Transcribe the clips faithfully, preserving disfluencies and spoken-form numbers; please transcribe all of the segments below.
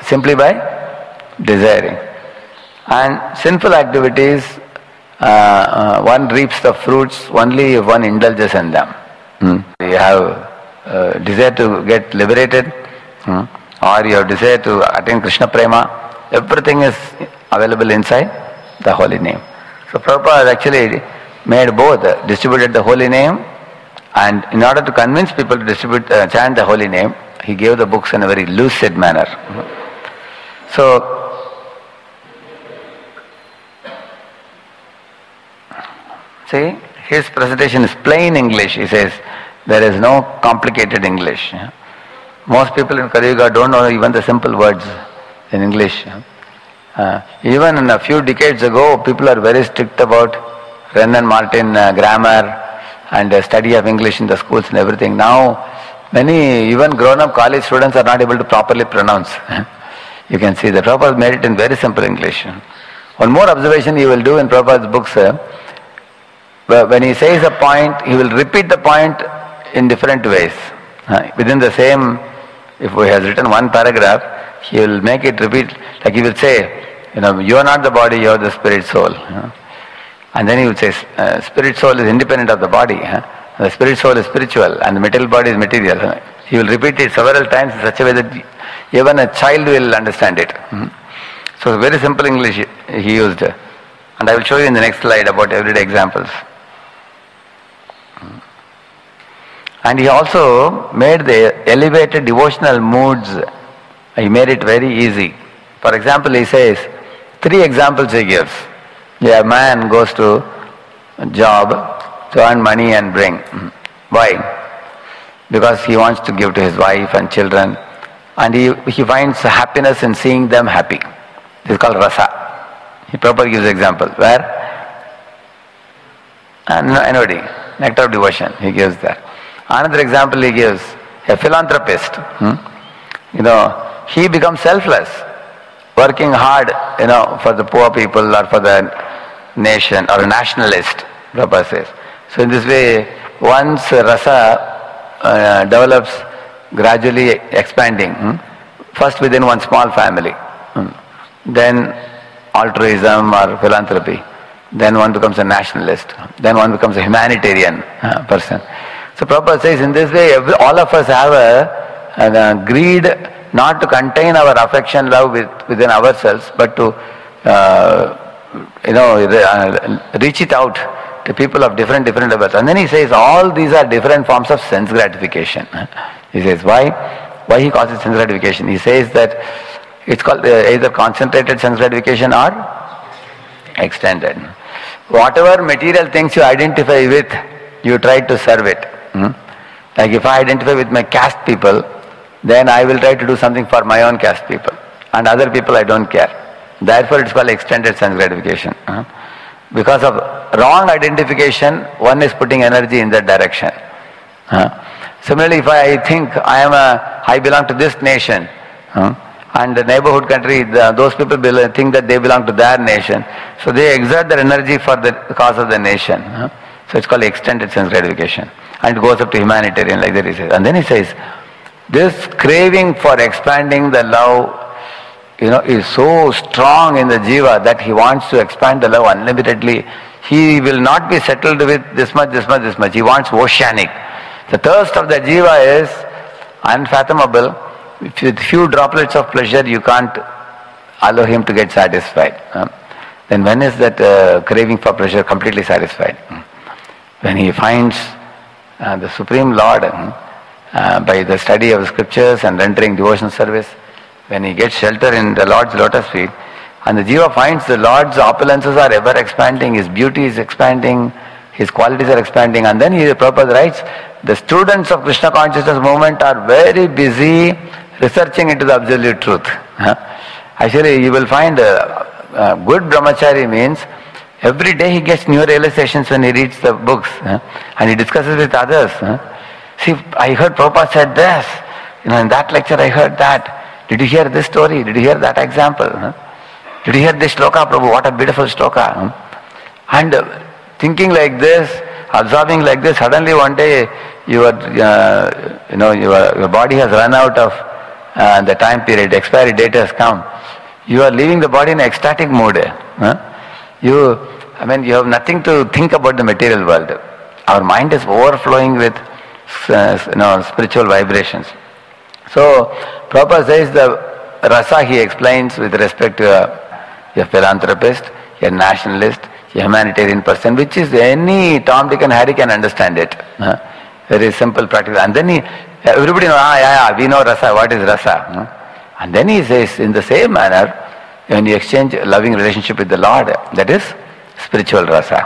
Simply by desiring. And sinful activities, uh, uh, one reaps the fruits only if one indulges in them. Hmm. You have uh, desire to get liberated, hmm, or you have desire to attain Krishna Prema, everything is available inside the holy name. So Prabhupada has actually made both, uh, distributed the holy name, and in order to convince people to distribute, uh, chant the holy name, he gave the books in a very lucid manner. So, see, his presentation is plain English. He says, there is no complicated English. Most people in Kali Yuga don't know even the simple words in English. Uh, even in a few decades ago, people are very strict about Wren and Martin uh, grammar and uh, study of English in the schools and everything. Now, many even grown-up college students are not able to properly pronounce. You can see that Prabhupada made it in very simple English. One more observation you will do in Prabhupada's books, uh, when he says a point, he will repeat the point in different ways. Uh, within the same, if he has written one paragraph, he will make it repeat, like he will say, you know, you are not the body, you are the spirit soul. Uh, and then he will say, uh, spirit soul is independent of the body. Uh, the spirit soul is spiritual and the material body is material. Uh, he will repeat it several times in such a way that even a child will understand it. Uh, so very simple English he used. Uh, and I will show you in the next slide about everyday examples. And he also made the elevated devotional moods, he made it very easy. For example, he says, three examples he gives. A man goes to a job to earn money and bring. Why? Because he wants to give to his wife and children, and he, he finds happiness in seeing them happy. This is called rasa. He properly gives an example. Where? And anybody, nectar of devotion, he gives that. Another example he gives, a philanthropist. Hmm? You know, he becomes selfless, working hard, you know, for the poor people or for the nation, or a nationalist, Prabhupada says. So in this way, once rasa uh, develops, gradually expanding, hmm? first within one small family, hmm? then altruism or philanthropy, then one becomes a nationalist, then one becomes a humanitarian uh, person. So Prabhupada says, in this way, every, all of us have a, a, a greed not to contain our affection, love with, within ourselves, but to, uh, you know, uh, reach it out to people of different, different levels. And then he says, all these are different forms of sense gratification. He says, why? Why he calls it sense gratification? He says that it's called uh, either concentrated sense gratification or extended. Whatever material things you identify with, you try to serve it. Hmm? Like if I identify with my caste people, then I will try to do something for my own caste people. And other people I don't care. Therefore it's called extended sense gratification. Hmm? Because of wrong identification, one is putting energy in that direction. Hmm? Similarly, if I think I am a, I belong to this nation, hmm? and the neighborhood country, the, those people belong, think that they belong to their nation, so they exert their energy for the cause of the nation. Hmm? So it's called extended sense gratification. And it goes up to humanitarian, like that he says. And then he says, this craving for expanding the love, you know, is so strong in the jiva that he wants to expand the love unlimitedly. He will not be settled with this much, this much, this much. He wants oceanic. The thirst of the jiva is unfathomable. With few droplets of pleasure, you can't allow him to get satisfied. Then when is that uh, craving for pleasure completely satisfied? When he finds uh, the Supreme Lord uh, by the study of the scriptures and rendering devotional service, when he gets shelter in the Lord's lotus feet, and the jiva finds the Lord's opulences are ever expanding, his beauty is expanding, his qualities are expanding, and then he, Prabhupada writes, the students of Krishna consciousness movement are very busy researching into the absolute truth. Actually, you will find a, a good brahmachari means every day he gets new realizations when he reads the books, and he discusses with others. See, I heard Prabhupada said this, you know, in that lecture I heard that. Did you hear this story? Did you hear that example? Did you hear this shloka, Prabhu? What a beautiful shloka. And thinking like this, absorbing like this, suddenly one day your, uh, you know, your, your body has run out of uh, the time period, expiry date has come, you are leaving the body in ecstatic mood. Huh? You, I mean, you have nothing to think about the material world. Our mind is overflowing with uh, you know, spiritual vibrations. So, Prabhupada says the rasa he explains with respect to a, a philanthropist, a nationalist, a humanitarian person, which is any Tom, Dick and Harry can understand it. Huh? Very simple, practical. And then he, everybody knows, ah, yeah, yeah, we know rasa, what is rasa? Huh? And then he says, in the same manner, when you exchange a loving relationship with the Lord, that is spiritual rasa.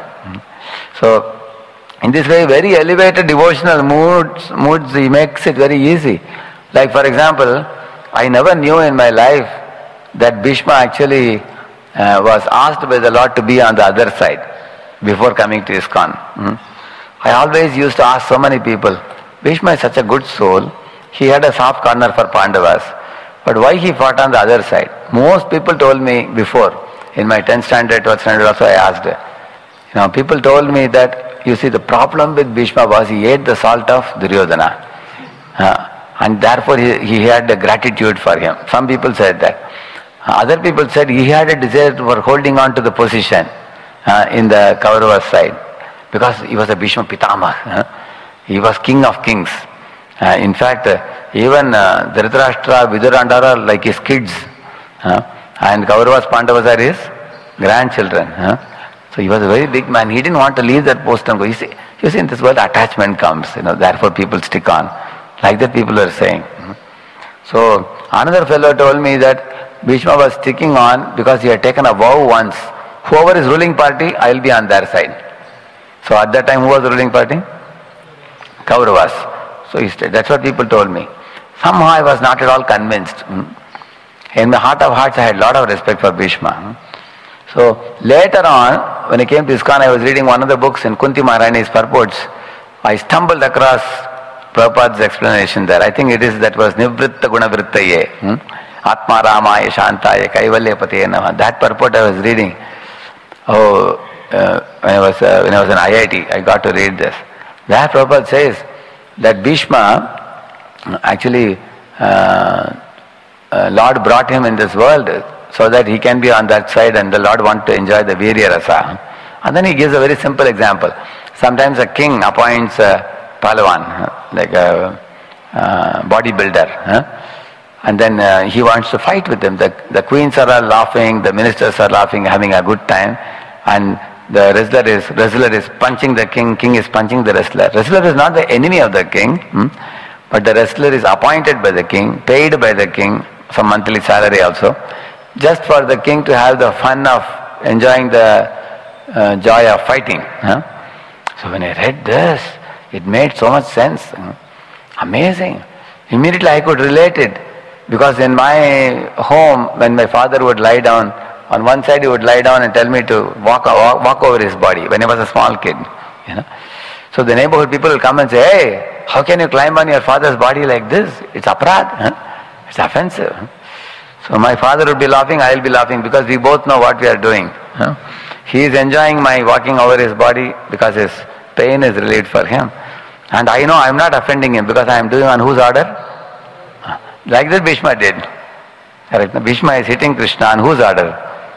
So, in this way, very elevated devotional moods, moods, he makes it very easy. Like, for example, I never knew in my life that Bhishma actually uh, was asked by the Lord to be on the other side before coming to ISKCON. Hmm? I always used to ask so many people, Bhishma is such a good soul, he had a soft corner for Pandavas, but why he fought on the other side? Most people told me before, in my tenth standard, twelfth standard also I asked, you know, people told me that, you see, the problem with Bhishma was he ate the salt of Duryodhana. Uh, and therefore he, he had a gratitude for him. Some people said that. Uh, other people said he had a desire for holding on to the position uh, in the Kauravas side, because he was a Bhishma Pitamah. Uh, he was king of kings. Uh, in fact, uh, even uh, Dhritarashtra, Vidurandhara are like his kids. Uh, and Kauravas, Pandavas are his grandchildren. Uh. So he was a very big man. He didn't want to leave that post and go. You see, you see in this world attachment comes. You know, therefore people stick on. Like that people are saying. Uh. So another fellow told me that Bhishma was sticking on because he had taken a vow once. Whoever is ruling party, I will be on their side. So at that time, who was the ruling party? Kauravas. So he said, that's what people told me. Somehow I was not at all convinced. In my heart of hearts, I had a lot of respect for Bhishma. So later on, when I came to ISKCON, I was reading one of the books in Kunti Maharani's purports. I stumbled across Prabhupada's explanation there. I think it is that was Nivritta Gunavrittaye, Atma Ramaya Shantaya Kaivalya Patiye Namah. That purport I was reading. Oh, uh, when I was uh, when I was in I I T, I got to read this. There Prabhupada says that Bhishma actually uh, uh, Lord brought him in this world so that he can be on that side, and the Lord want to enjoy the Virya Rasa. And then he gives a very simple example. Sometimes a king appoints a Palawan, like a uh, bodybuilder, huh? And then uh, he wants to fight with them. The, the queens are all laughing, the ministers are laughing, having a good time, and the wrestler is wrestler is punching the king, king is punching the wrestler. Wrestler is not the enemy of the king, hmm? but the wrestler is appointed by the king, paid by the king, some monthly salary also, just for the king to have the fun of enjoying the uh, joy of fighting. Huh? So when I read this, it made so much sense. Amazing. Immediately I could relate it. Because in my home, when my father would lie down, on one side he would lie down and tell me to walk, walk, walk over his body when I was a small kid. You know. So the neighborhood people will come and say, hey, how can you climb on your father's body like this? It's aparad. Huh? It's offensive. So my father would be laughing, I will be laughing, because we both know what we are doing. Huh? He is enjoying my walking over his body because his pain is relieved for him. And I know I am not offending him because I am doing on whose order? Like that Bhishma did. Correct? Bhishma is hitting Krishna on whose order?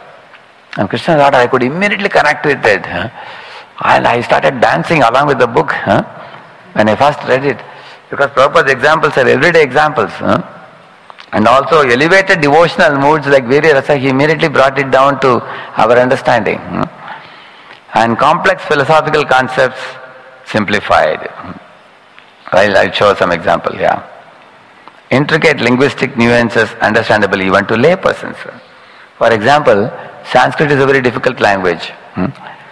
On Krishna's order. I could immediately connect with it. Huh? And I started dancing along with the book huh? when I first read it. Because Prabhupada's examples are everyday examples. Huh? And also elevated devotional moods like Virya Rasa, he immediately brought it down to our understanding. Huh? And complex philosophical concepts simplified. I'll, I'll show some example here. Yeah. Intricate linguistic nuances understandable even to lay persons. For example, Sanskrit is a very difficult language. Hmm?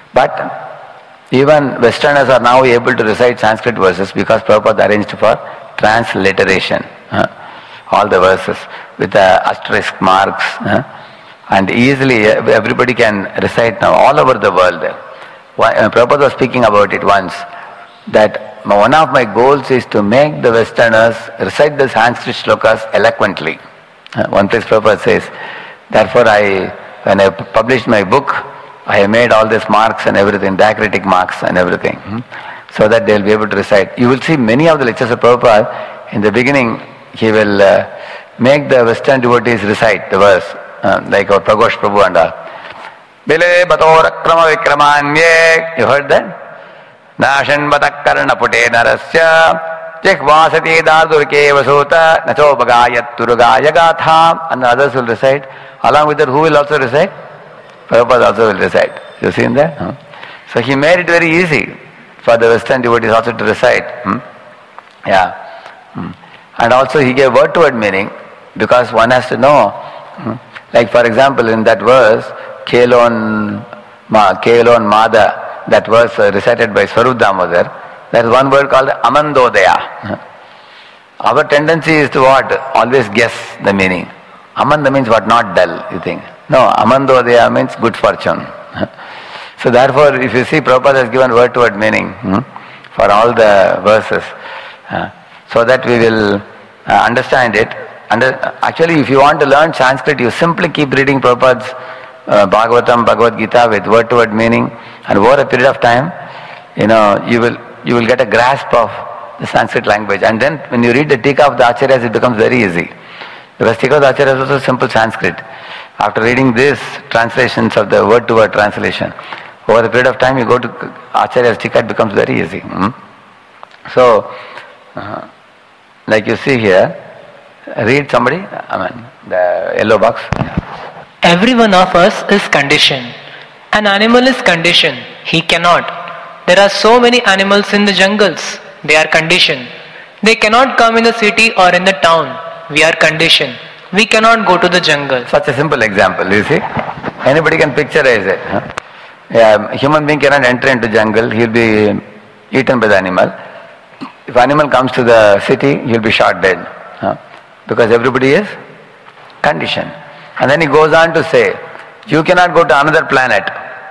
But even Westerners are now able to recite Sanskrit verses because Prabhupada arranged for transliteration. Huh? All the verses with the asterisk marks. Huh? And easily everybody can recite now all over the world. Prabhupada was speaking about it once, that one of my goals is to make the Westerners recite the Sanskrit shlokas eloquently. Uh, one place Prabhupada says, therefore I, when I published my book, I have made all these marks and everything, diacritic marks and everything, hmm? so that they will be able to recite. You will see many of the lectures of Prabhupada, in the beginning he will uh, make the Western devotees recite the verse, uh, like our Pragosh Prabhu and all. Bile batorakrama vikramanye. You heard that? Nashan batakarna pute narasya jikhvasati dardurke vasota nacho bagayat turugaya gatha. And others will recite. Along with that, who will also recite? Prabhupada also will recite. You seen that? Huh? So he made it very easy for the Western devotees also to recite. Hmm? Yeah. Hmm. And also he gave word to word meaning, because one has to know. Hmm? Like for example in that verse, Kelon Ma, Kelon Mada, that verse uh, recited by Swarup Damodar, there is one word called Amandodaya. Our tendency is to what? Always guess the meaning. Amanda means what? Not dull, you think. No, Amandodaya means good fortune. So therefore, if you see, Prabhupada has given word to word meaning hmm, for all the verses, uh, so that we will uh, understand it. And uh, actually, if you want to learn Sanskrit, you simply keep reading Prabhupada's uh, Bhagavatam, Bhagavad Gita with word to word meaning, and over a period of time, you know, you will you will get a grasp of the Sanskrit language. And then when you read the Tika of the Acharyas, it becomes very easy. Because Tika of the Acharyas is also simple Sanskrit. After reading these translations of the word to word translation, over a period of time you go to Acharya's Tika, it becomes very easy. Hmm? So, uh, like you see here, read somebody, I mean, the yellow box. Every one of us is conditioned. An animal is conditioned. He cannot. There are so many animals in the jungles. They are conditioned. They cannot come in the city or in the town. We are conditioned. We cannot go to the jungle. Such a simple example, you see. Anybody can picturize it. Huh? Yeah, human being cannot enter into jungle. He will be eaten by the animal. If animal comes to the city, he will be shot dead. Huh? Because everybody is conditioned. And then he goes on to say, you cannot go to another planet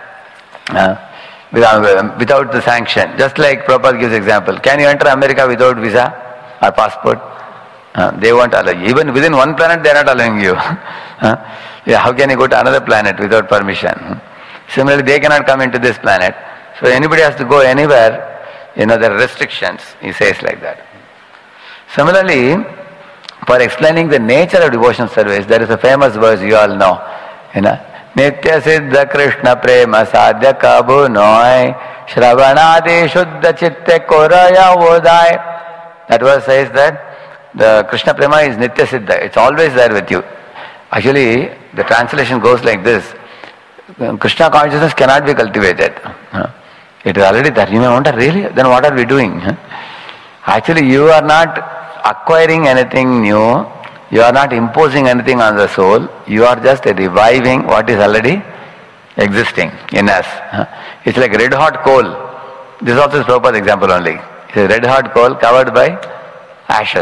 uh, without, without the sanction. Just like Prabhupada gives example. Can you enter America without visa or passport? Uh, they won't allow you. Even within one planet, they are not allowing you. uh, yeah, how can you go to another planet without permission? Similarly, they cannot come into this planet. So anybody has to go anywhere, you know, there are restrictions. He says like that. Similarly, for explaining the nature of devotional service, there is a famous verse you all know. You know, Nitya Siddha Krishna Prema Sadhya Kabu Noi Shravanadi Shuddha Chitte Koraya Vodai. That verse says that the Krishna Prema is Nitya Siddha. It's always there with you. Actually, the translation goes like this. Krishna consciousness cannot be cultivated. It is already there. You may wonder, really? Then what are we doing? Actually, you are not acquiring anything new. You are not imposing anything on the soul. You are just reviving what is already existing in us. It's like red hot coal. This is also Prabhupada's example only. It's a red hot coal covered by ashes.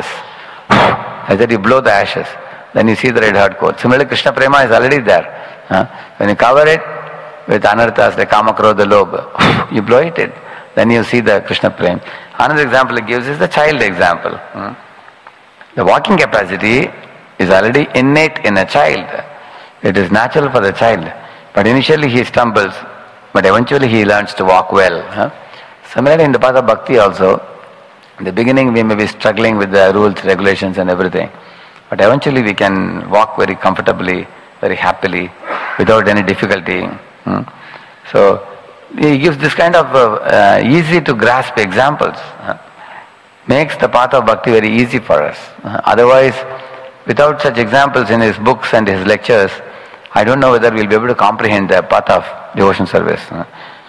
As that you blow the ashes, then you see the red hot coal. Similarly, Krishna Prema is already there. Huh? When you cover it with anarthas like Kama, Krodha, Lobha, you blow it, it, then you see the Krishna Prema. Another example he gives is the child example. Hmm? The walking capacity is already innate in a child. It is natural for the child. But initially he stumbles, but eventually he learns to walk well. Huh? Similarly, in the path of bhakti also, in the beginning we may be struggling with the rules, regulations and everything. But eventually we can walk very comfortably, very happily, without any difficulty. Hmm? So he gives this kind of uh, uh, easy to grasp examples. Uh, makes the path of bhakti very easy for us. Uh, otherwise, without such examples in his books and his lectures, I don't know whether we'll be able to comprehend the path of devotion service. Uh,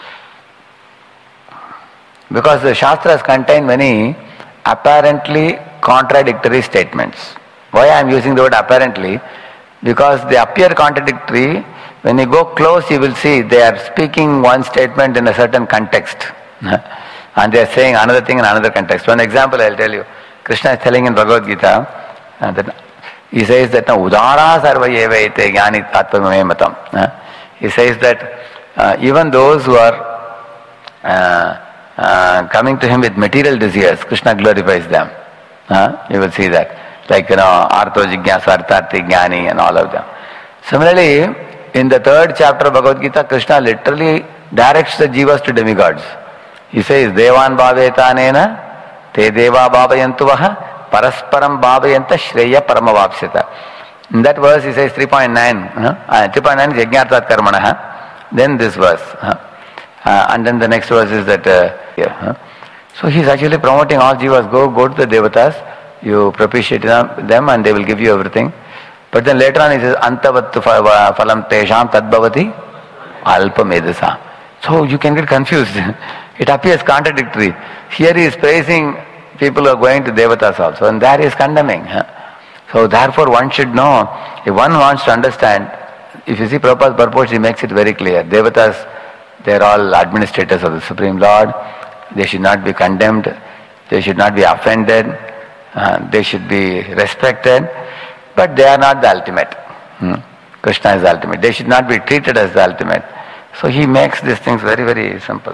because the Shastras contain many apparently contradictory statements. Why I am using the word apparently? Because they appear contradictory. When you go close, you will see they are speaking one statement in a certain context. And they are saying another thing in another context. One example I will tell you. Krishna is telling in Bhagavad Gita, uh, that he says that Udara sarva eva ite jnani tattvamame matam. He says that uh, even those who are uh, uh, coming to him with material desires, Krishna glorifies them. Uh, you will see that. Like, you know, Artho Jigyasa, Artharthi Jnani and all of them. Similarly, in the third chapter of Bhagavad Gita, Krishna literally directs the jivas to demigods. He says, Devan bhavetanena, te deva bhavayantu vaha, Parasparam bhavayanta shreya paramavapsyata. In that verse he says three point nine. Uh, three point nine is yajñartat karmana. Then this verse. Uh, and then the next verse is that. Uh, yeah, uh. So he is actually promoting all jivas. Go, go to the devatas. You propitiate them and they will give you everything. But then later on he says, Antavattu phalam tesham tadbhavati alpamedasa. So you can get confused. It appears contradictory. Here he is praising people who are going to devatas also, and there he is condemning. So therefore one should know, if one wants to understand, if you see Prabhupada's purport, he makes it very clear. Devatas, they are all administrators of the Supreme Lord. They should not be condemned. They should not be offended. Uh, they should be respected. But they are not the ultimate. Hmm. Krishna is the ultimate. They should not be treated as the ultimate. So he makes these things very, very simple.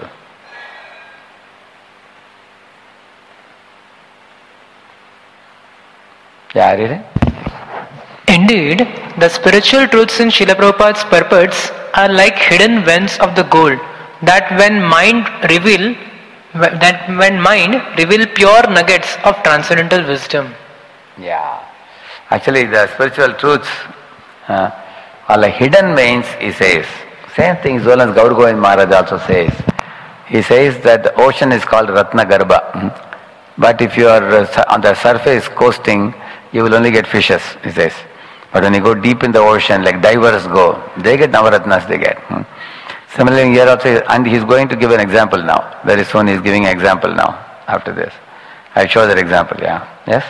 Yeah, read it. Indeed, the spiritual truths in Srila Prabhupada's purports are like hidden vents of the gold that when mind reveal that when mind reveal pure nuggets of transcendental wisdom. Yeah. Actually, the spiritual truths uh, are like hidden veins, he says. Same thing Zolans Gaur Govind Maharaj also says. He says that the ocean is called Ratna Garbha. But if you are uh, on the surface coasting, you will only get fishes, he says. But when you go deep in the ocean, like divers go, they get Navaratnas, they get. Hmm. Similarly here also, and he is going to give an example now. Very soon he is giving an example now, after this. I'll show that example, yeah. Yes?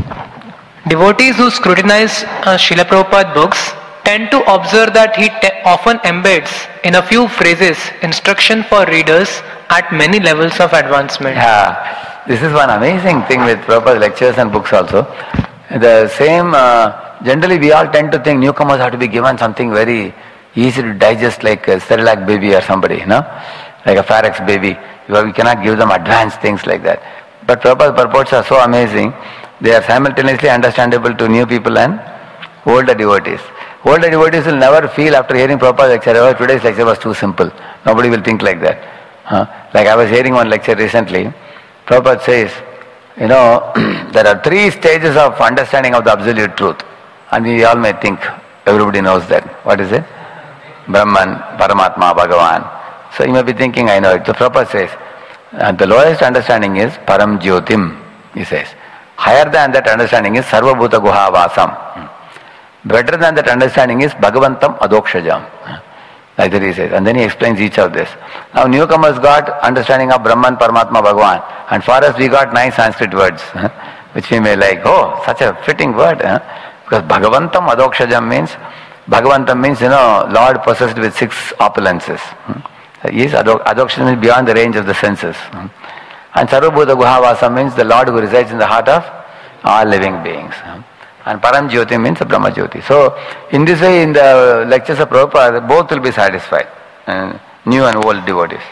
Devotees who scrutinize uh, Srila Prabhupada books tend to observe that he te- often embeds in a few phrases instruction for readers at many levels of advancement. Yeah, this is one amazing thing with Prabhupada's lectures and books also. The same, uh, generally we all tend to think newcomers have to be given something very easy to digest, like a Cerelac baby or somebody, you know, like a Pharax baby. We cannot give them advanced things like that. But Prabhupada's purports are so amazing, they are simultaneously understandable to new people and older devotees. Older devotees will never feel after hearing Prabhupada's lecture, oh, today's lecture was too simple. Nobody will think like that. Huh? Like I was hearing one lecture recently, Prabhupada says, you know, there are three stages of understanding of the absolute truth. And we all may think, everybody knows that. What is it? Brahman, Paramatma, Bhagavan. So you may be thinking, I know it. So Prabhupada says, and the lowest understanding is Param Jyotim, he says. Higher than that understanding is Sarva Bhuta Guha Vasam. Better than that understanding is Bhagavantam Adokshajam. Like that he says. And then he explains each of this. Now newcomers got understanding of Brahman, Paramatma, Bhagavan. And for us we got nine Sanskrit words, which we may like, oh, such a fitting word. Because Bhagavantam Adokshajam means, Bhagavantam means, you know, Lord possessed with six opulences. Yes, Adokshajam means beyond the range of the senses. And Sarvabhuta Guhavasa means the Lord who resides in the heart of all living beings. And Param Jyoti means Brahma Jyoti. So, in this way, in the lectures of Prabhupada, both will be satisfied. Uh, new and old devotees.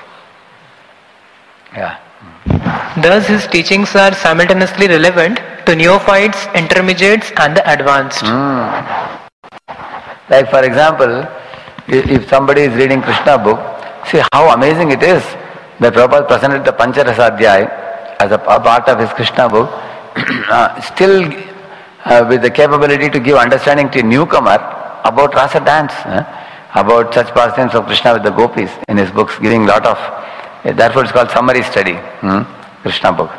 Yeah. Thus, his teachings are simultaneously relevant to neophytes, intermediates, and the advanced. Mm. Like, for example, if somebody is reading Krishna book, see how amazing it is that Prabhupada presented the Pancharasadhyaya as a part of his Krishna book, uh, still uh, with the capability to give understanding to a newcomer about rasa dance, uh, about such pastimes of Krishna with the gopis in his books, giving lot of, uh, therefore it's called summary study, hmm? Krishna book.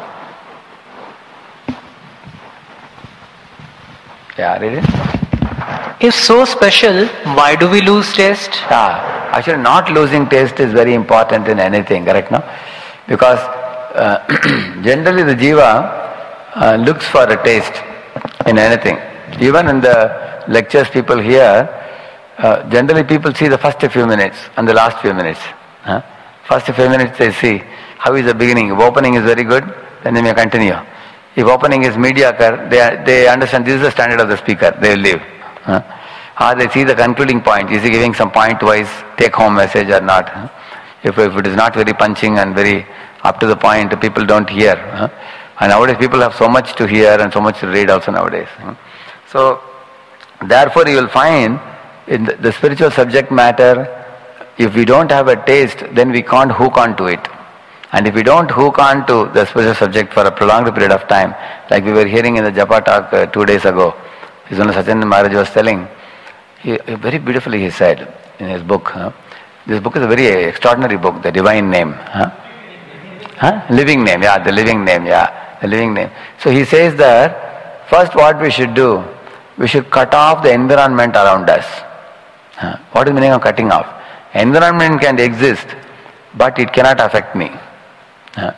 Yeah, read it. If so special, why do we lose taste? Yeah, actually not losing taste is very important in anything, correct, no? Because uh, generally the jiva uh, looks for a taste in anything. Even in the lectures people hear, uh, generally people see the first few minutes and the last few minutes. Huh? First few minutes they see how is the beginning. If opening is very good, then they may continue. If opening is mediocre, they, they understand this is the standard of the speaker, they will leave. Huh? Or they see the concluding point, is he giving some point-wise take-home message or not? Huh? If, if it is not very punching and very up to the point, people don't hear. Huh? And nowadays people have so much to hear and so much to read also nowadays. Huh? So, therefore you will find in the, the spiritual subject matter, if we don't have a taste, then we can't hook on to it. And if we don't hook on to the spiritual subject for a prolonged period of time, like we were hearing in the Japa talk uh, two days ago, His Holiness Satyananda Maharaj was telling, he, very beautifully he said in his book, huh? This book is a very extraordinary book, The Divine Name. Huh? Huh? Living Name, yeah, the living name, yeah, the living name. So he says that first what we should do, we should cut off the environment around us. Huh? What is the meaning of cutting off? Environment can exist, but it cannot affect me. Huh?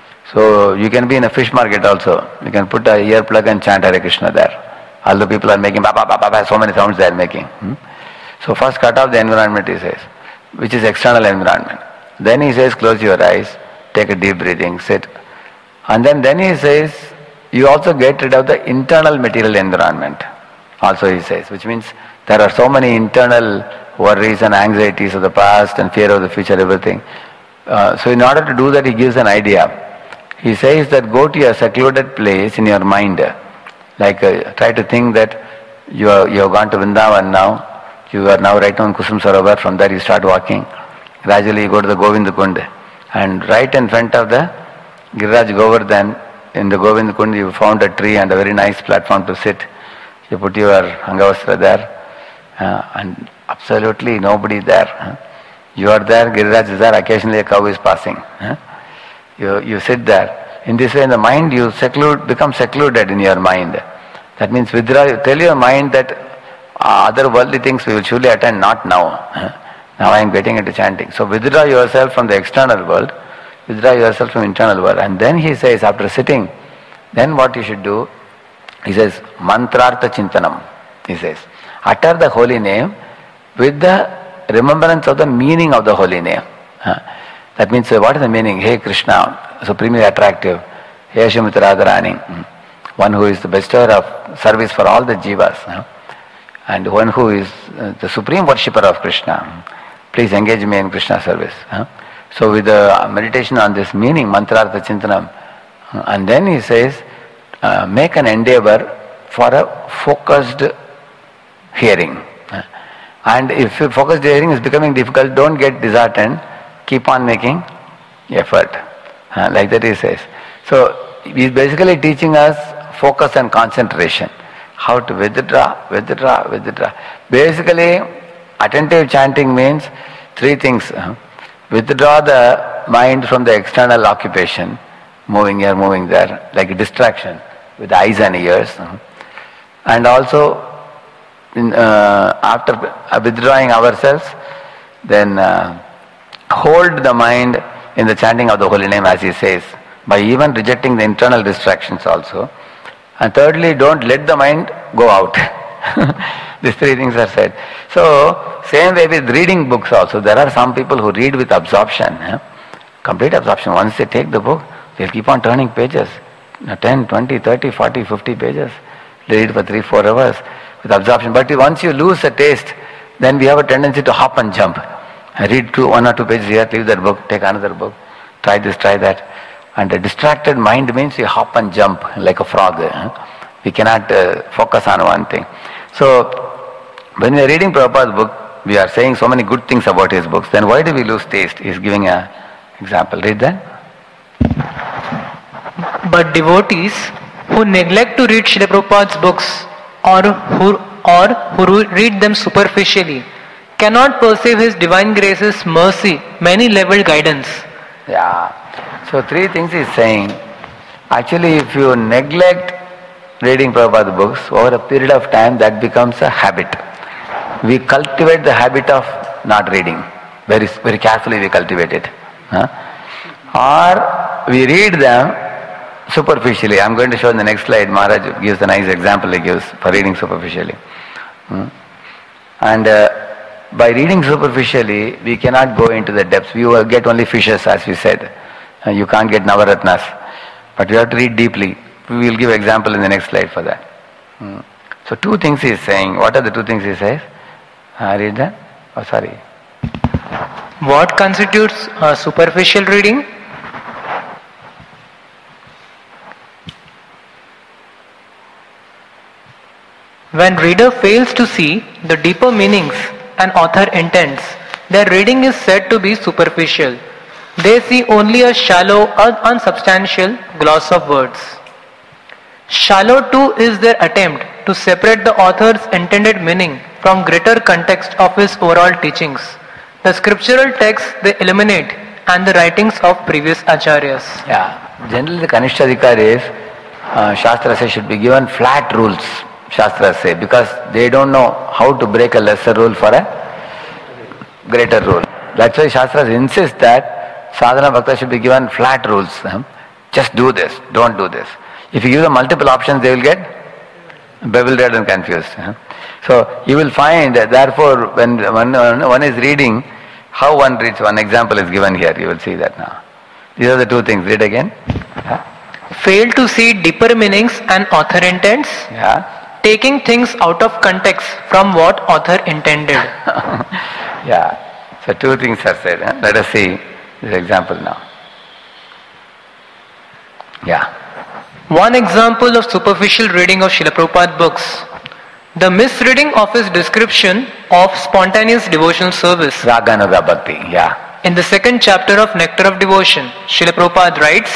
So you can be in a fish market also. You can put a earplug and chant Hare Krishna there. All the people are making ba ba ba ba ba, so many sounds they are making. Hmm? So first cut off the environment, he says, which is external environment. Then he says, close your eyes, take a deep breathing, sit. And then, then he says, you also get rid of the internal material environment. Also he says, which means there are so many internal worries and anxieties of the past and fear of the future, everything. Uh, so in order to do that, he gives an idea. He says that go to a secluded place in your mind. Like uh, try to think that you, are, you have gone to Vrindavan now. You are now right now in Kusum Sarovar. From there you start walking. Gradually you go to the Govind Kund. And right in front of the Giriraj Govardhan, in the Govind Kund, you found a tree and a very nice platform to sit. You put your Angavastra there. Uh, and absolutely nobody there. Huh? You are there, Giriraj is there, occasionally a cow is passing. Huh? You, you sit there. In this way, in the mind, you seclude, become secluded in your mind. That means withdraw, you tell your mind that uh, other worldly things we will surely attend, not now. Huh? Now I am getting into chanting. So withdraw yourself from the external world, withdraw yourself from internal world. And then he says, after sitting, then what you should do, he says, mantrartha chintanam, he says. Utter the holy name with the remembrance of the meaning of the holy name. Huh? That means, uh, what is the meaning? Hey Krishna, supremely attractive. Hey Srimati Radharani, one who is the bestower of service for all the jivas. Huh? And one who is uh, the supreme worshipper of Krishna. Please engage me in Krishna service. Huh? So with the meditation on this meaning, mantrartha chintanam, and then he says, uh, make an endeavor for a focused hearing. And if focused hearing is becoming difficult, don't get disheartened. Keep on making effort. Uh, like that he says. So he is basically teaching us focus and concentration. How to withdraw, withdraw, withdraw. Basically, attentive chanting means three things. Uh, withdraw the mind from the external occupation, moving here, moving there, like a distraction with eyes and ears. Uh, and also, In, uh, after withdrawing ourselves, then uh, hold the mind in the chanting of the holy name, as he says, by even rejecting the internal distractions also. And thirdly, don't let the mind go out. These three things are said. So, same way with reading books also. There are some people who read with absorption, eh? Complete absorption. Once they take the book, they'll keep on turning pages. ten, twenty, thirty, forty, fifty pages. They read for three, four hours. With absorption. But once you lose the taste, then we have a tendency to hop and jump. I read two, one or two pages here, leave that book, take another book, try this, try that. And a distracted mind means you hop and jump like a frog. Eh? We cannot uh, focus on one thing. So, when we are reading Prabhupada's book, we are saying so many good things about his books. Then why do we lose taste? He is giving an example. Read that. But devotees who neglect to read Srila Prabhupada's books, or who, or who read them superficially, cannot perceive his divine graces, mercy, many-leveled guidance. Yeah. So three things he's saying. Actually, if you neglect reading Prabhupada's books, over a period of time, that becomes a habit. We cultivate the habit of not reading. Very, very carefully we cultivate it. Huh? Or we read them superficially. I'm going to show in the next slide. Maharaj gives a nice example he gives for reading superficially. Hmm? And uh, by reading superficially, we cannot go into the depths. We will get only fishes, as we said. Uh, you can't get Navaratnas. But you have to read deeply. We will give example in the next slide for that. Hmm. So two things he is saying. What are the two things he says? Uh, read that. Oh, sorry. What constitutes uh, superficial reading? When reader fails to see the deeper meanings an author intends, their reading is said to be superficial. They see only a shallow, un- unsubstantial gloss of words. Shallow too is their attempt to separate the author's intended meaning from greater context of his overall teachings. The scriptural texts they eliminate and the writings of previous acharyas. Yeah. Generally the Kanishtadhikaris, uh, Shastra says, should be given flat rules, Shastra say, because they don't know how to break a lesser rule for a greater rule. That's why Shastras insist that sadhana bhakta should be given flat rules. Just do this, don't do this. If you give them multiple options, they will get bewildered and confused. So you will find that therefore when one, one is reading, how one reads, one example is given here, you will see that now. These are the two things. Read again. Yeah. Fail to see deeper meanings and author intents. Yeah. Taking things out of context from what author intended. Yeah. So two things are said. Huh? Let us see this example now. Yeah. One example of superficial reading of Srila Prabhupada books. The misreading of his description of spontaneous devotional service. Raganuga Bhakti. Yeah. In the second chapter of Nectar of Devotion, Srila Prabhupada writes,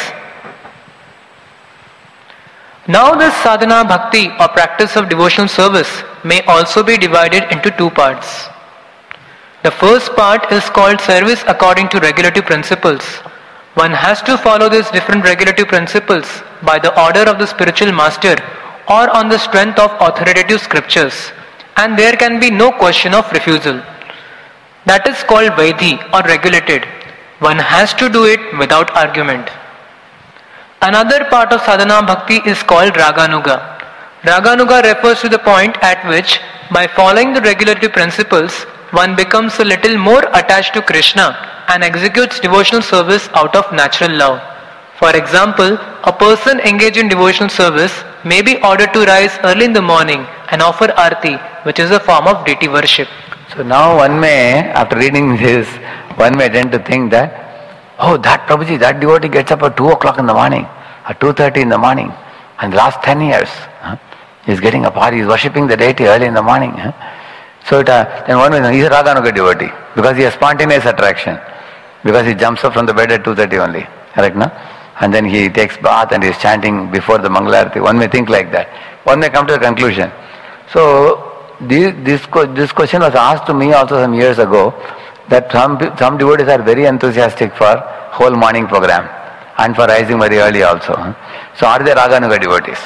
now this sadhana bhakti or practice of devotional service may also be divided into two parts. The first part is called service according to regulative principles. One has to follow these different regulative principles by the order of the spiritual master or on the strength of authoritative scriptures, and there can be no question of refusal. That is called Vaidhi or regulated. One has to do it without argument. Another part of sadhana bhakti is called Raganuga. Raganuga refers to the point at which, by following the regulative principles, one becomes a little more attached to Krishna and executes devotional service out of natural love. For example, a person engaged in devotional service may be ordered to rise early in the morning and offer arti, which is a form of deity worship. So now one may, after reading this, one may tend to think that, oh, that Prabhuji, that devotee gets up at two o'clock in the morning, at two thirty in the morning, and the last ten years, huh, he's getting up, or he's worshipping the deity early in the morning. Huh? So it, uh, then one may know, he's a Raganuga devotee, because he has spontaneous attraction, because he jumps up from the bed at two thirty only, correct, no? And then he takes bath and he is chanting before the Mangalarati. One may think like that. One may come to a conclusion. So this, this, this question was asked to me also some years ago, that some, some devotees are very enthusiastic for whole morning program and for rising very early also. So are they Raganuga devotees?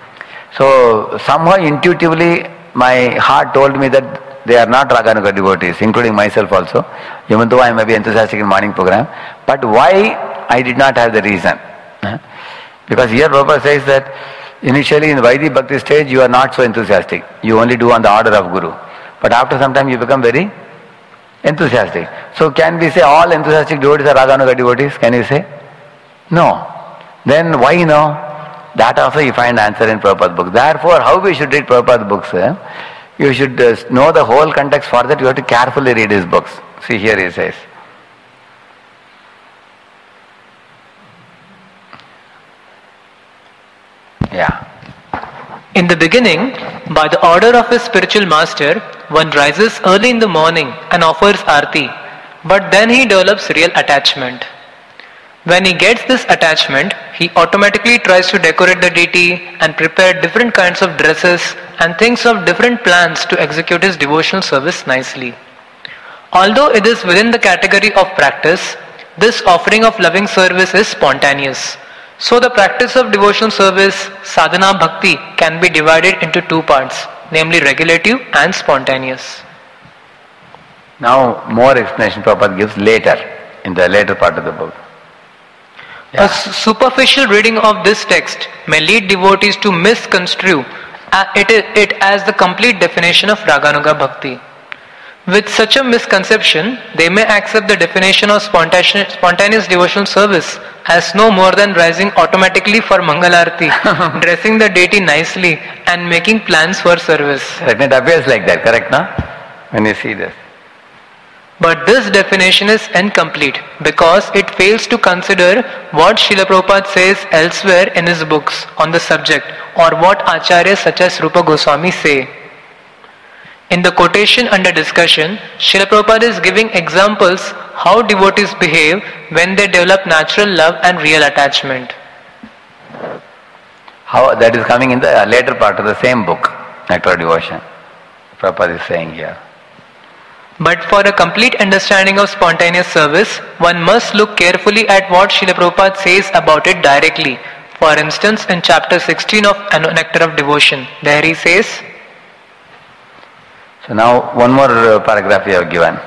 So somehow intuitively my heart told me that they are not Raganuga devotees, including myself also, even though I may be enthusiastic in morning program. But why? I did not have the reason. Because here Prabhupada says that initially in the Vaidhi Bhakti stage you are not so enthusiastic. You only do on the order of Guru. But after some time you become very enthusiastic. So can we say all enthusiastic devotees are Raganuga devotees? Can you say? No. Then why no? That also you find answer in Prabhupada's book. Therefore, how we should read Prabhupada's books? Eh? You should uh, know the whole context. For that you have to carefully read his books. See here he says. Yeah. In the beginning, by the order of his spiritual master, one rises early in the morning and offers arti, but then he develops real attachment. When he gets this attachment, he automatically tries to decorate the deity and prepare different kinds of dresses and thinks of different plans to execute his devotional service nicely. Although it is within the category of practice, this offering of loving service is spontaneous. So the practice of devotional service, sadhana bhakti, can be divided into two parts, namely regulative and spontaneous. Now more explanation Prabhupada gives later, in the later part of the book. Yeah. A superficial reading of this text may lead devotees to misconstrue it, it as the complete definition of Raganuga Bhakti. With such a misconception, they may accept the definition of spontaneous, spontaneous devotional service as no more than rising automatically for Mangalarti, dressing the deity nicely and making plans for service. It appears like that, correct, no? When you see this. But this definition is incomplete because it fails to consider what Srila Prabhupada says elsewhere in his books on the subject or what acharyas such as Rupa Goswami say. In the quotation under discussion, Srila Prabhupada is giving examples how devotees behave when they develop natural love and real attachment. How that is coming in the later part of the same book, Nectar of Devotion. Prabhupada is saying here. But for a complete understanding of spontaneous service, one must look carefully at what Srila Prabhupada says about it directly. For instance, in chapter sixteen of Nectar of Devotion, there he says. So now one more paragraph we have given.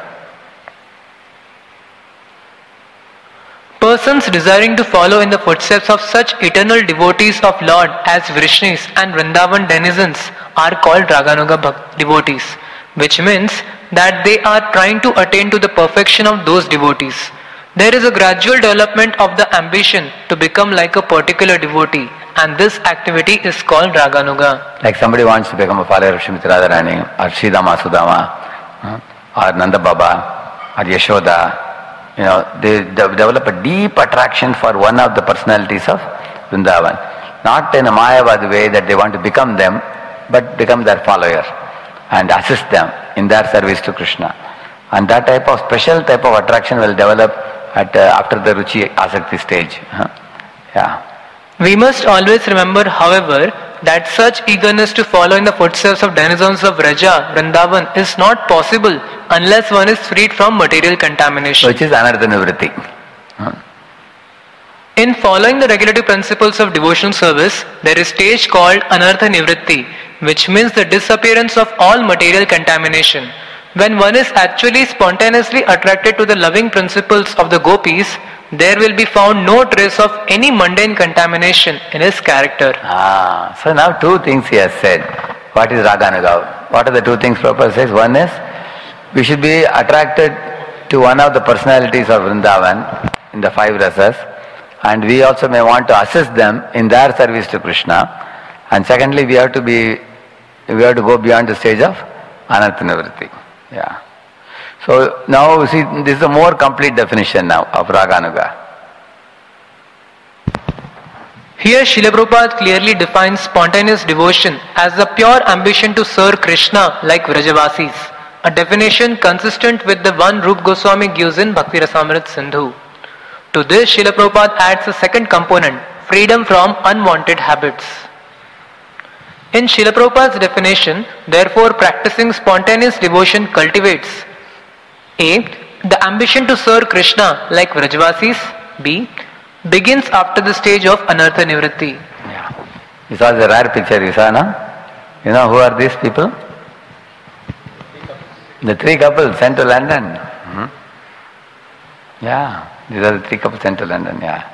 Persons desiring to follow in the footsteps of such eternal devotees of Lord as Vrishnis and Vrindavan denizens are called Raganuga devotees, which means that they are trying to attain to the perfection of those devotees. There is a gradual development of the ambition to become like a particular devotee, and this activity is called Raganuga. Like somebody wants to become a follower of Srimati Radharani, or Sridama Sudama, or Nanda Baba, or Yashoda. You know, they de- develop a deep attraction for one of the personalities of Vrindavan. Not in a Mayavad way that they want to become them, but become their follower and assist them in their service to Krishna. And that type of special type of attraction will develop at uh, after the Ruchi Asakti stage. Huh? Yeah. We must always remember, however, that such eagerness to follow in the footsteps of denizens of Vraja, Vrindavan is not possible unless one is freed from material contamination. Which is Anartha Nivritti. Huh? In following the regulative principles of devotional service, there is stage called Anartha Nivritti, which means the disappearance of all material contamination. When one is actually spontaneously attracted to the loving principles of the gopis, there will be found no trace of any mundane contamination in his character. Ah, so now two things he has said. What is Raganuga? What are the two things Prabhupada says? One is, we should be attracted to one of the personalities of Vrindavan in the five rasas, and we also may want to assist them in their service to Krishna. And secondly, we have to be, we have to go beyond the stage of Anartha Nivritti. Yeah. So now see, this is a more complete definition now of Raganuga. Here Srila Prabhupada clearly defines spontaneous devotion as the pure ambition to serve Krishna like Vrajavasis, a definition consistent with the one Rup Goswami gives in Bhakti Rasamrit Sindhu. To this Srila Prabhupada adds a second component, freedom from unwanted habits. In Srila Prabhupada's definition, therefore practicing spontaneous devotion cultivates A. The ambition to serve Krishna like Vrajavasis. B. Begins after the stage of Anartha Nivritti. Yeah. This was a rare picture you saw, no? You know who are these people? The three couples sent to London. Mm-hmm. Yeah, these are the three couples sent to London, yeah.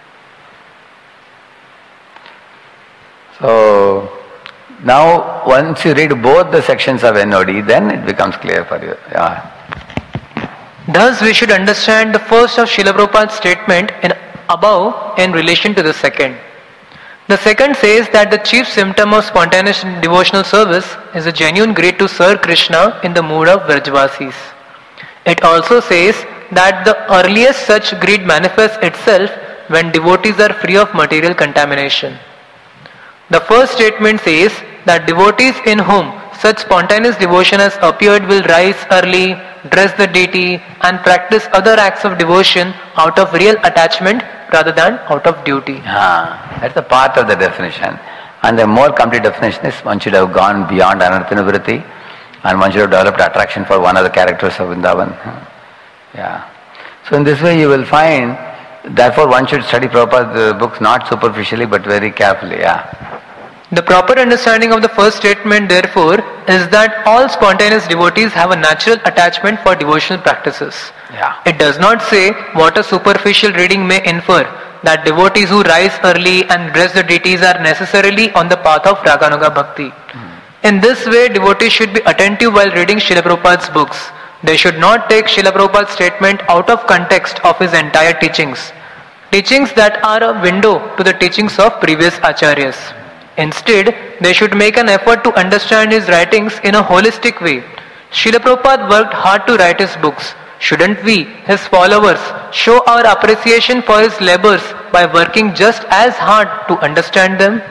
So, now once you read both the sections of N O D, then it becomes clear for you. Yeah. Thus we should understand the first of Srila Prabhupada's statement in above in relation to the second. The second says that the chief symptom of spontaneous devotional service is a genuine greed to serve Krishna in the mood of Vrajavasis. It also says that the earliest such greed manifests itself when devotees are free of material contamination. The first statement says that devotees in whom such spontaneous devotion has appeared will rise early, dress the deity, and practice other acts of devotion out of real attachment rather than out of duty. Ah, that's a part of the definition. And the more complete definition is one should have gone beyond Anartha Nivritti and one should have developed attraction for one of the characters of Vrindavan. Yeah. So in this way you will find, therefore one should study Prabhupada's books not superficially but very carefully. Yeah. The proper understanding of the first statement, therefore, is that all spontaneous devotees have a natural attachment for devotional practices. Yeah. It does not say what a superficial reading may infer, that devotees who rise early and dress the deities are necessarily on the path of Raganuga Bhakti. Mm. In this way, devotees should be attentive while reading Srila Prabhupada's books. They should not take Srila Prabhupada's statement out of context of his entire teachings. Teachings that are a window to the teachings of previous acharyas. Instead, they should make an effort to understand his writings in a holistic way. Srila Prabhupada worked hard to write his books. Shouldn't we, his followers, show our appreciation for his labors by working just as hard to understand them?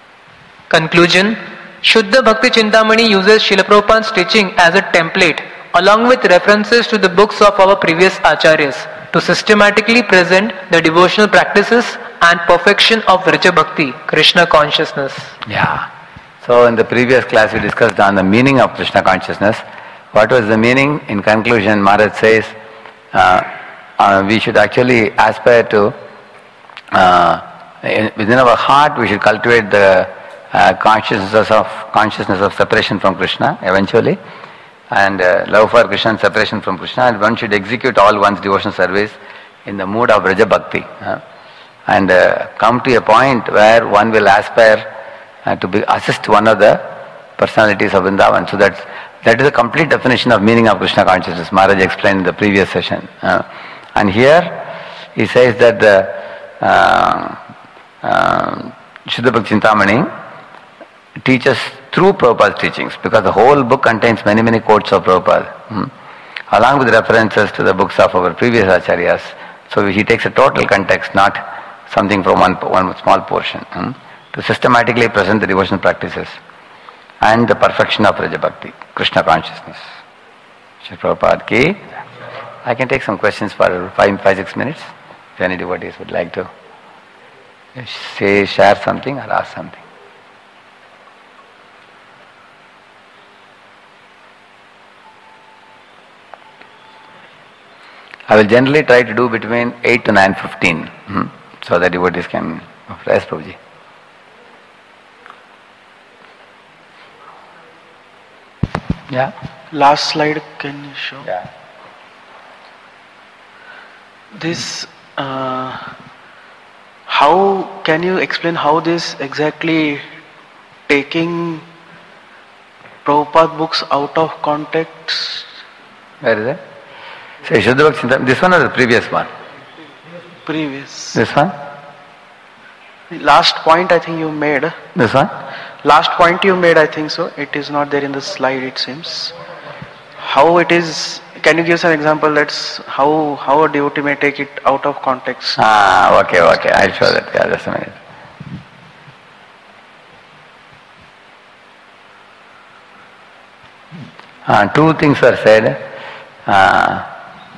Conclusion. Shuddha Bhakti Chintamani uses Srila Prabhupada's teaching as a template, along with references to the books of our previous acharyas, to systematically present the devotional practices and perfection of Vraja Bhakti, Krishna consciousness. Yeah. So in the previous class we discussed on the meaning of Krishna consciousness. What was the meaning? In conclusion, Maharaj says uh, uh, we should actually aspire to, uh, in, within our heart we should cultivate the uh, consciousness of consciousness of separation from Krishna eventually, and uh, love for Krishna and separation from Krishna, and one should execute all one's devotional service in the mood of Vraja Bhakti, uh, and uh, come to a point where one will aspire uh, to be assist one of the personalities of Vrindavan. So that's, that is the complete definition of meaning of Krishna consciousness. Maharaj explained in the previous session. Uh, and here he says that the uh, uh, Shuddha Bhakti Chintamani teaches through Prabhupada's teachings, because the whole book contains many, many quotes of Prabhupada, hmm, along with references to the books of our previous acharyas. So he takes a total context, not something from one, one small portion, hmm, to systematically present the devotional practices and the perfection of Vraja Bhakti, Krishna consciousness. Shri Prabhupada ki. I can take some questions for five, five, six minutes, if any devotees would like to say, share something or ask something. I will generally try to do between eight to nine fifteen, hmm, so that devotees can rest, Prabhuji. Yeah? Last slide, can you show? Yeah. This, uh, how can you explain how this exactly taking Prabhupada books out of context? Where is it? Say Shuddha Bhakti Chintamani. This one or the previous one? Previous. This one? Last point I think you made. This one? Last point you made, I think so. It is not there in the slide, it seems. How it is, can you give us an example? That's how, how a devotee may take it out of context. Ah, okay, okay. I'll show that. Yeah, just a minute. Uh, two things were said. Uh,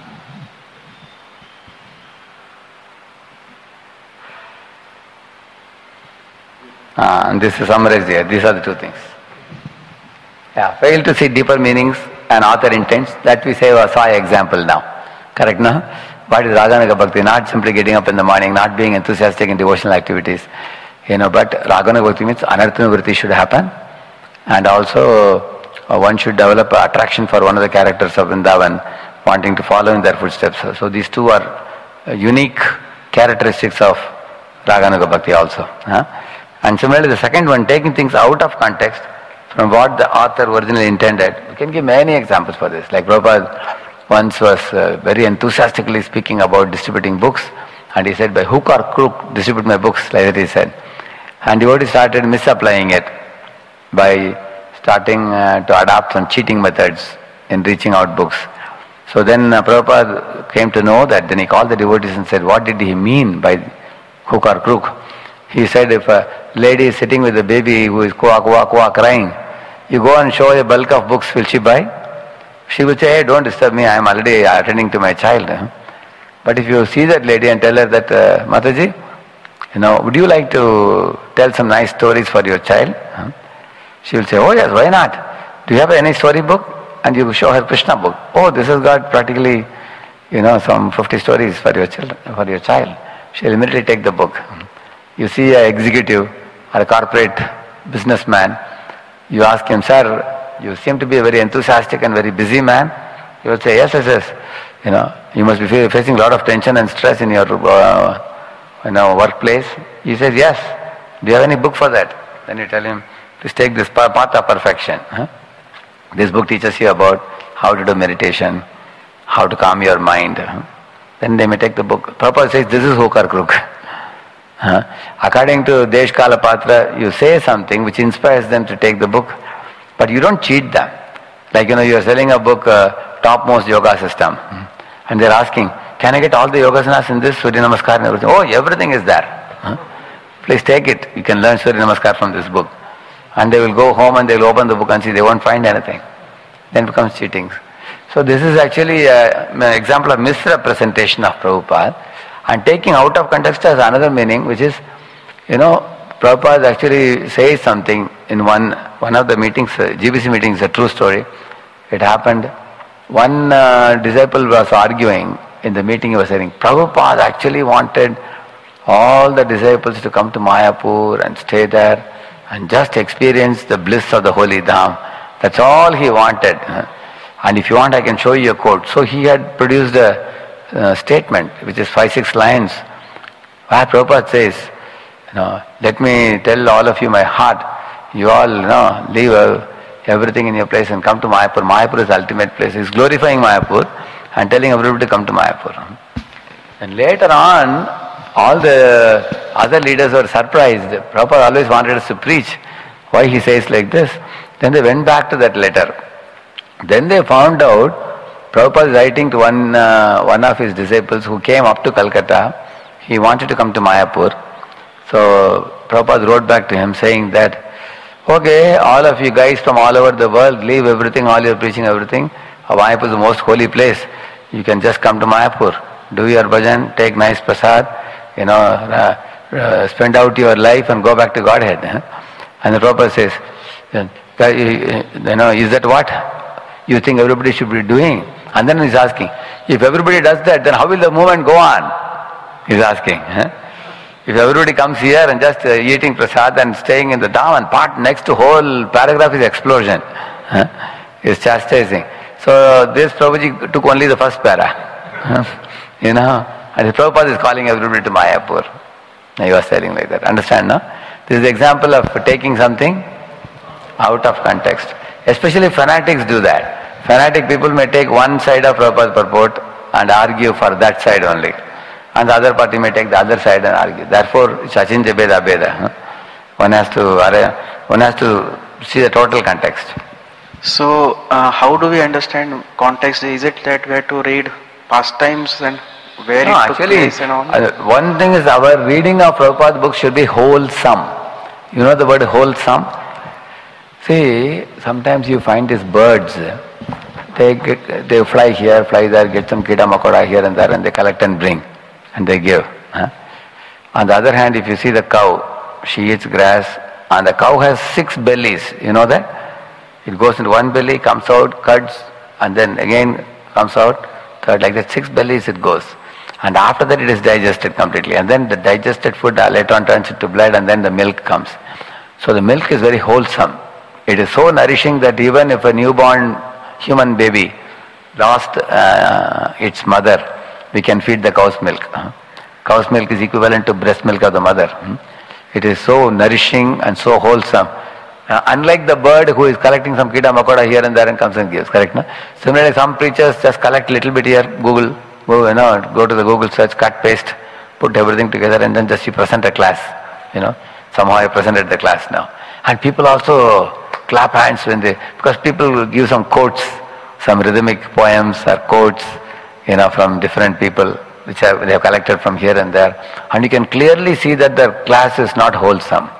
uh, and this is summarized here. These are the two things. Yeah, fail to see deeper meanings and author intents. That we say was saw example now. Correct, no? What is Raganuga Bhakti? Not simply getting up in the morning, not being enthusiastic in devotional activities. You know, but Raganuga Bhakti means anarthanuvritti should happen. And also uh, one should develop attraction for one of the characters of Vrindavan, wanting to follow in their footsteps. So these two are uh, unique characteristics of Raganuga Bhakti also. Huh? And similarly the second one, taking things out of context from what the author originally intended. You can give many examples for this. Like Prabhupada once was uh, very enthusiastically speaking about distributing books, and he said, by hook or crook distribute my books, like that he said. And devotee started misapplying it by starting uh, to adopt some cheating methods in reaching out books. So then uh, Prabhupada came to know that. Then he called the devotees and said, what did he mean by hook or crook? He said, if a lady is sitting with a baby who is quack, quack, quack, crying, you go and show a bulk of books, will she buy? She will say, hey, don't disturb me, I am already attending to my child. But if you see that lady and tell her that, uh, Mataji, you know, would you like to tell some nice stories for your child? She will say, oh yes, why not? Do you have any story book? And you show her Krishna book. Oh, this has got practically, you know, some fifty stories for your children, for your child. She will immediately take the book. You see an executive or a corporate businessman, you ask him, sir, you seem to be a very enthusiastic and very busy man. He will say, yes, yes, yes. You know, you must be facing a lot of tension and stress in your uh, you know, workplace. He says, yes. Do you have any book for that? Then you tell him, please take this path of perfection. Huh? This book teaches you about how to do meditation, how to calm your mind. Huh? Then they may take the book. Prabhupada says, this is hook or crook. Huh? According to Desh Kala Patra, you say something which inspires them to take the book, but you don't cheat them. Like, you know, you are selling a book, uh, topmost yoga system, and they are asking, can I get all the yogasanas in this Surya Namaskar and everything? Oh, everything is there. Huh? Please take it. You can learn Surya Namaskar from this book. And they will go home and they will open the book and see they won't find anything. Then it becomes cheating. So this is actually a, an example of misrepresentation of Prabhupada, and taking out of context has another meaning, which is, you know, Prabhupada actually says something in one one of the meetings, uh, G B C meetings, a true story. It happened, one uh, disciple was arguing in the meeting, he was saying, Prabhupada actually wanted all the disciples to come to Mayapur and stay there and just experience the bliss of the holy Dham. That's all he wanted. And if you want, I can show you a quote. So he had produced a uh, statement, which is five, six lines, where Prabhupada says, you know, let me tell all of you my heart. You all, you know, leave uh, everything in your place and come to Mayapur. Mayapur is the ultimate place. He's glorifying Mayapur and telling everybody to come to Mayapur. And later on, all the other leaders were surprised. Prabhupada always wanted us to preach. Why he says like this? Then they went back to that letter. Then they found out Prabhupada is writing to one uh, one of his disciples who came up to Calcutta. He wanted to come to Mayapur. So Prabhupada wrote back to him saying that, okay, all of you guys from all over the world, leave everything, all your preaching, everything. Mayapur is the most holy place. You can just come to Mayapur, do your bhajan, take nice prasad, you know, uh, uh, spend out your life and go back to Godhead. And the Prabhupada says, you know, is that what you think everybody should be doing? And then he's asking, if everybody does that, then how will the movement go on? He's asking. If everybody comes here and just uh, eating prasad and staying in the dham, and part next to whole paragraph is explosion, is chastising. So this Prabhuji took only the first para, you know, and the Prabhupada is calling everybody to Mayapur. He was telling like that. Understand, no? This is the example of taking something out of context. Especially fanatics do that. Fanatic people may take one side of Prabhupada's purport and argue for that side only. And the other party may take the other side and argue. Therefore, it's achinja beda beda. One has to one has to see the total context. So, uh, how do we understand context? Is it that we have to read past times and where no, it took actually, place and all? Uh, one thing is our reading of Prabhupada's books should be wholesome. You know the word wholesome? See, sometimes you find these birds, they, get, they fly here, fly there, get some kida makoda here and there, and they collect and bring, and they give. Huh? On the other hand, if you see the cow, she eats grass, and the cow has six bellies, you know that? It goes into one belly, comes out, cuts, and then again comes out, third, like that, six bellies it goes. And after that it is digested completely. And then the digested food later on turns into blood, and then the milk comes. So the milk is very wholesome. It is so nourishing that even if a newborn human baby lost uh, its mother, we can feed the cow's milk. Uh, cow's milk is equivalent to breast milk of the mother. Hmm? It is so nourishing and so wholesome. Uh, unlike the bird who is collecting some kida makoda here and there and comes and gives, correct? No? Similarly, some preachers just collect little bit here, Google, go, you know, go to the Google search, cut, paste, put everything together, and then just you present a class. You know, somehow I presented the class now. And people also clap hands when they, because people will give some quotes, some rhythmic poems or quotes, you know, from different people which have, they have collected from here and there. And you can clearly see that the class is not wholesome.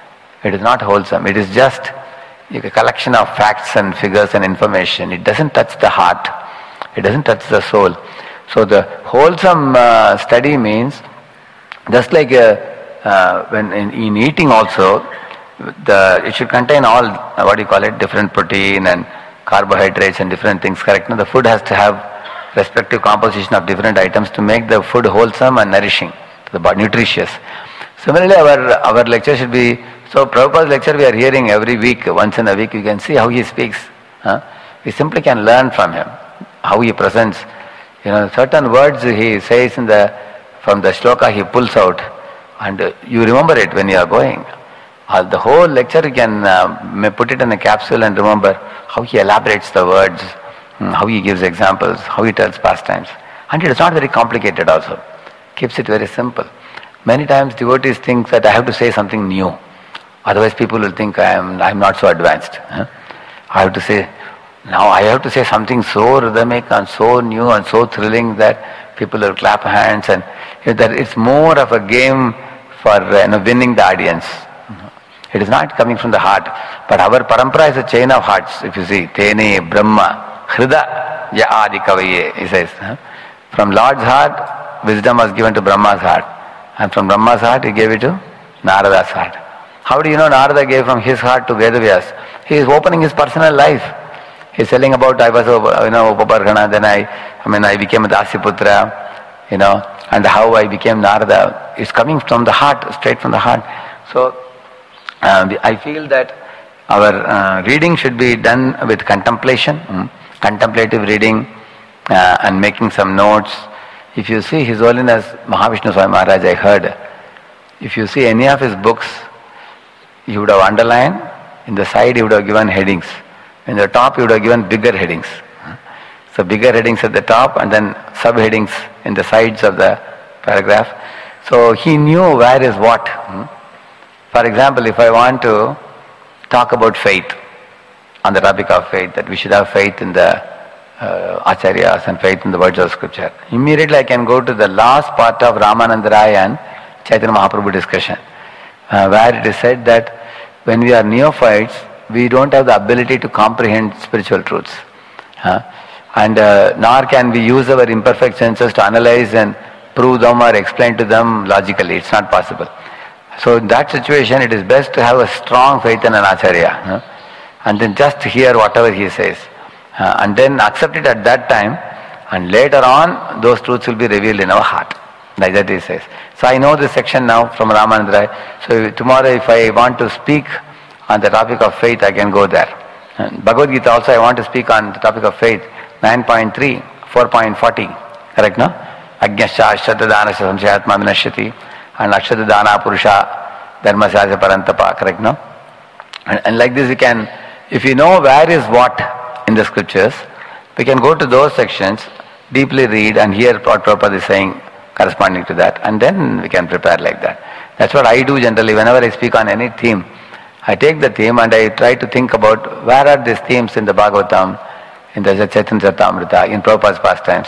It is not wholesome. It is just a collection of facts and figures and information. It doesn't touch the heart. It doesn't touch the soul. So the wholesome uh, study means, just like uh, uh, when in, in eating also, the it should contain all, uh, what do you call it, different protein and carbohydrates and different things, correct? Now the food has to have respective composition of different items to make the food wholesome and nourishing to the body, nutritious. Similarly, our, our lecture should be, so Prabhupada's lecture we are hearing every week, once in a week, you can see how he speaks. Huh? We simply can learn from him, how he presents. You know, certain words he says in the, from the shloka he pulls out, and uh, you remember it when you are going. Uh, the whole lecture you can uh, put it in a capsule and remember how he elaborates the words, how he gives examples, how he tells pastimes. And it is not very complicated also. Keeps it very simple. Many times devotees think that I have to say something new. Otherwise people will think I am I am not so advanced. Huh? I have to say, now I have to say something so rhythmic and so new and so thrilling that people will clap hands, and you know, that it's more of a game for uh, you know, winning the audience. It is not coming from the heart. But our parampara is a chain of hearts, if you see. Tene, Brahma, Hrida. ya adi kavaye, he says. Huh? From Lord's heart, wisdom was given to Brahma's heart. And from Brahma's heart, he gave it to Narada's heart. How do you know Narada gave from his heart to Vedavyas? He is opening his personal life. He is telling about, I was, you know, Upapargana, then I, I mean, I became a Dasiputra, you know, and how I became Narada. It's coming from the heart, straight from the heart. So, uh, I feel that our uh, reading should be done with contemplation, mm, contemplative reading, uh, and making some notes. If you see His Holiness Mahavishnu Swami Maharaj, I heard, if you see any of his books, he would have underlined, in the side he would have given headings. In the top he would have given bigger headings. So bigger headings at the top and then subheadings in the sides of the paragraph. So he knew where is what. For example, if I want to talk about faith, on the topic of faith, that we should have faith in the uh, Acharyas and faith in the words of scripture, immediately I can go to the last part of Ramananda Rai and Chaitanya Mahaprabhu discussion, uh, where it is said that when we are neophytes, we don't have the ability to comprehend spiritual truths. Huh? And uh, nor can we use our imperfect senses to analyze and prove them or explain to them logically. It's not possible. So in that situation, it is best to have a strong faith in an Acharya. Huh? And then just hear whatever he says. Uh, and then accept it at that time. And later on, those truths will be revealed in our heart. Like that he says. So I know this section now from Ramananda Rai. So tomorrow if I want to speak on the topic of faith, I can go there. And Bhagavad Gita also I want to speak on the topic of faith. nine point three, four point forty. Correct, no? Ajnasya Ashtadana Samshayatma Vinashyati and Ashtadana Purusha Dharmasya Parantapa. Correct, no? And, and like this you can, if you know where is what in the scriptures, we can go to those sections, deeply read and hear what Prabhupada is saying corresponding to that, and then we can prepare like that. That's what I do generally whenever I speak on any theme. I take the theme and I try to think about where are these themes in the Bhagavatam, in the Chaitanya Charitamrita, in Prabhupada's pastimes.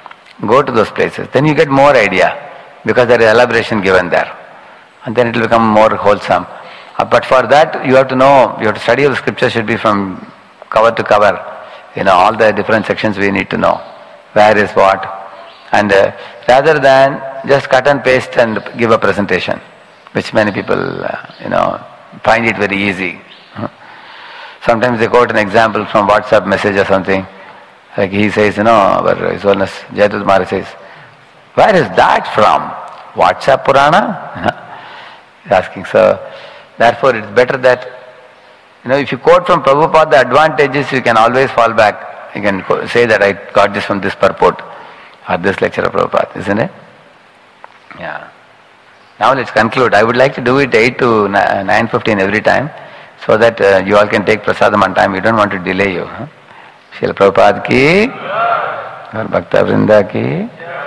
Go to those places. Then you get more idea because there is elaboration given there. And then it will become more wholesome. Uh, but for that you have to know, you have to study of the scripture should be from cover to cover. You know, all the different sections we need to know. Where is what. And uh, rather than just cut and paste and give a presentation, which many people, uh, you know, find it very easy. Sometimes they quote an example from WhatsApp message or something. Like he says, you know, our His Holiness Jayadut Maharaj says, where is that from? WhatsApp Purana? He's asking. So, therefore it's better that, you know, if you quote from Prabhupada, the advantages you can always fall back. You can say that I got this from this purport or this lecture of Prabhupada, isn't it? Yeah. Now let's conclude. I would like to do it eight to nine fifteen every time, so that uh, you all can take prasadam on time. We don't want to delay you. Huh? Srila Prabhupada ki, Gaur Bhakta Vrinda ki.